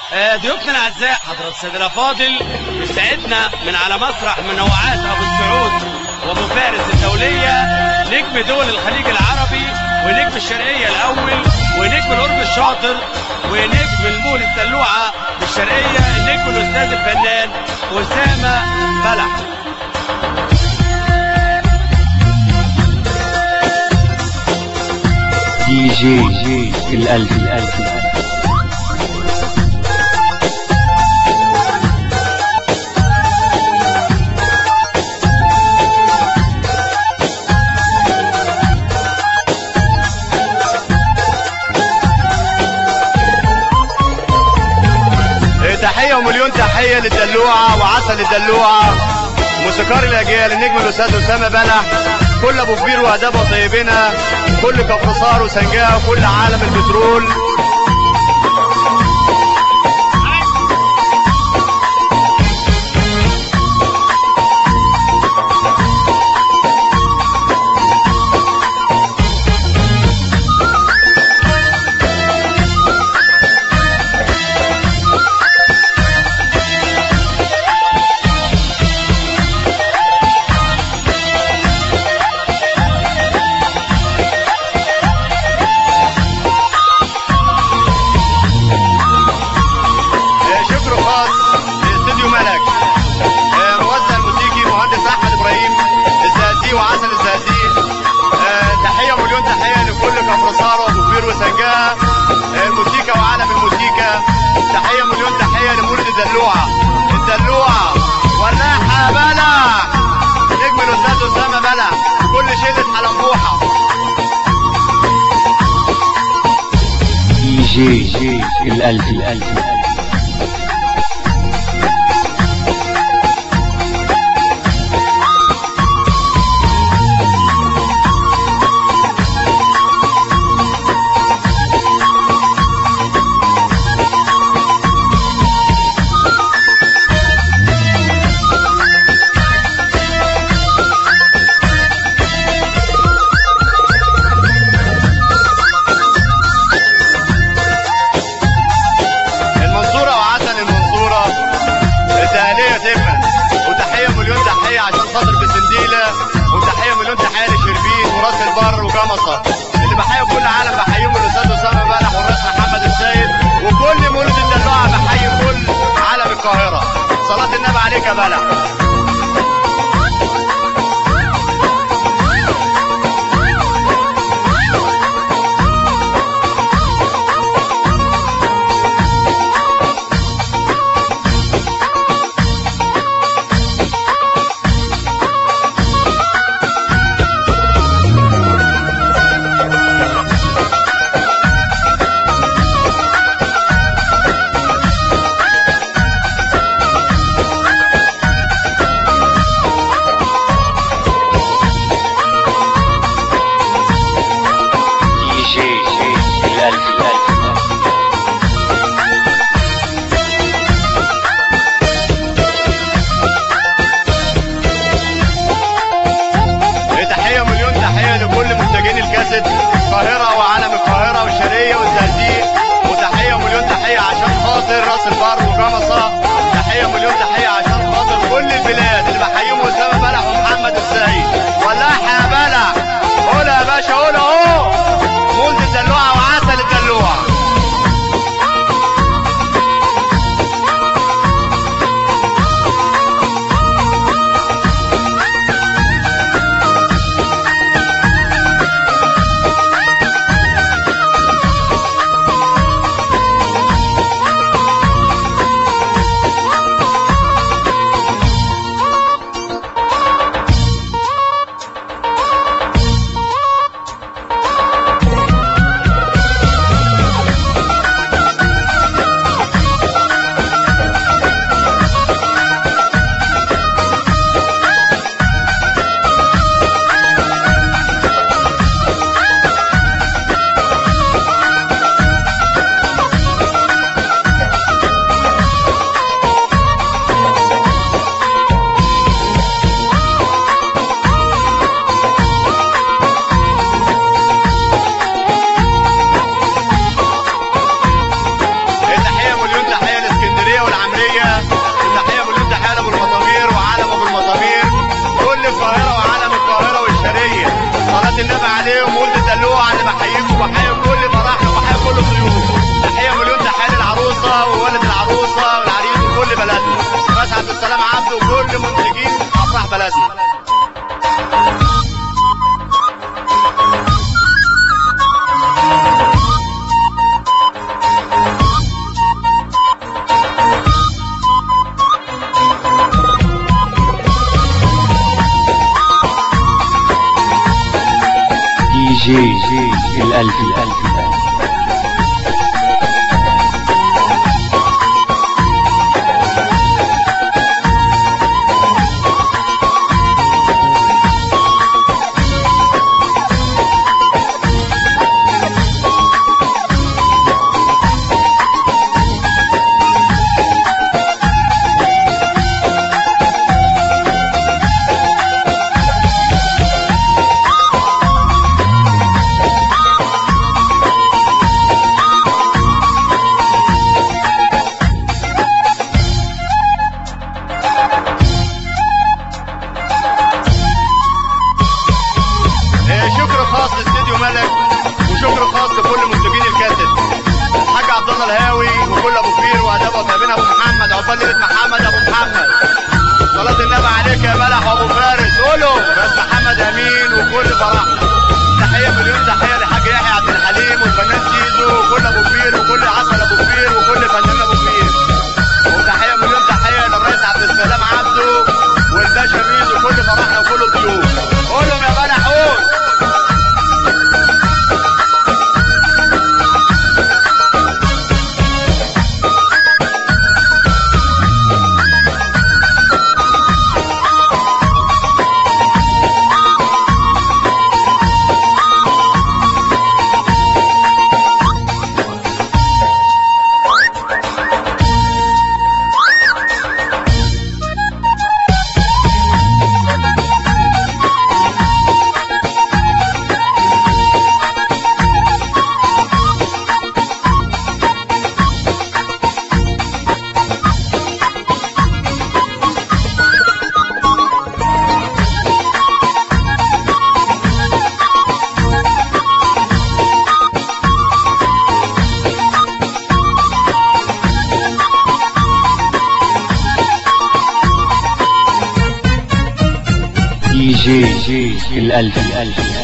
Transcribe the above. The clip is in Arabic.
ضيوفنا الاعزاء حضرة السيد الافاضل، يسعدنا من على مسرح منوعات ابو السعود وابو فارس الدوليه نجم دول الخليج العربي ونجم الشرقيه الاول ونجم القرب الشاطر ونجم المول الدلوعه بالشرقيه النجم الاستاذ الفنان اسامه بلح. دي جي الألف تحية ومليون تحية للدلوعة وعسل الدلوعة موسيقار الأجيال النجم الأستاذ أسامة بلح، كل أبو كبير وأداب وطيبنا، كل كفرصار وسنجاه وكل عالم البترول. الموسيقى وعالم الموسيقى، تحية مليون تحية لمولد الدلوعة والراحة بلح نجم الأستاذ أسامة بلح كل شلة حلنبوحة. دي جي الألف وتحية مليون تحية لشربين وراس البر وجمصة اللي بحيي كل عالم، بحييهم الأستاذ أسامة بلح والرئيس محمد السيد وكل مولد الدلوعة، بحيي كل عالم القاهرة. صلاة النبي عليك يا بلح. الألف الألف. شكر خاص لاستديو ملك، وشكر خاص لكل منتجين الكاسيت، الحاج عبد الله الهاوي وكل ابو كبير واداب وتابين ابو محمد، عقبال ليله محمد ابو محمد. صلاه النبي عليك يا بلح وابو فارس، قولوا بس محمد امين وكل فرحنا. تحيه مليون تحيه لحاج يحيى عبد الحليم والفنان زيزو وكل ابو كبير وكل عسل ابو كبير وكل فنان ابو كبير. وتحيه مليون تحيه للرئيس عبد السلام عبده والباشا ميزو وكل فرحنا وكل الضيوف. قولوا يا بلح قول. DJ الألف الألف.